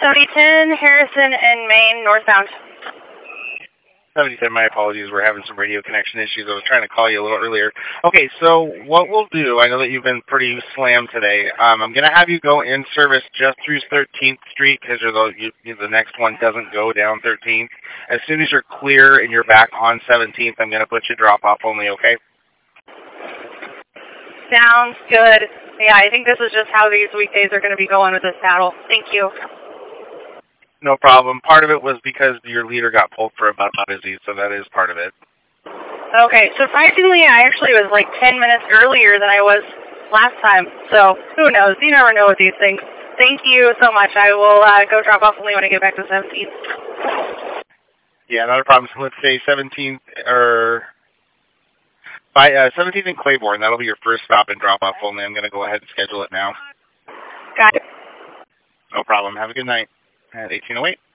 7010, Harrison and Maine, northbound. 7010, my apologies. We're having some radio connection issues. I was trying to call you a little earlier. Okay, so what we'll do, I know that you've been pretty slammed today. I'm going to have you go in service just through 13th Street because the next one doesn't go down 13th. As soon as you're clear and you're back on 17th, I'm going to put you drop off only, okay? Sounds good. Yeah, I think this is just how these weekdays are going to be going with this battle. Thank you. No problem. Part of it was because your leader got pulled for a bus busy, so that is part of it. Okay, surprisingly, I actually was like 10 minutes earlier than I was last time, so who knows? You never know with these things. Thank you so much. I will go drop off only when I get back to 17th. Yeah, not a problem. So let's say 17th or by 17th and Claiborne. That'll be your first stop and drop off only. I'm going to go ahead and schedule it now. Got it. No problem. Have a good night. At 1808.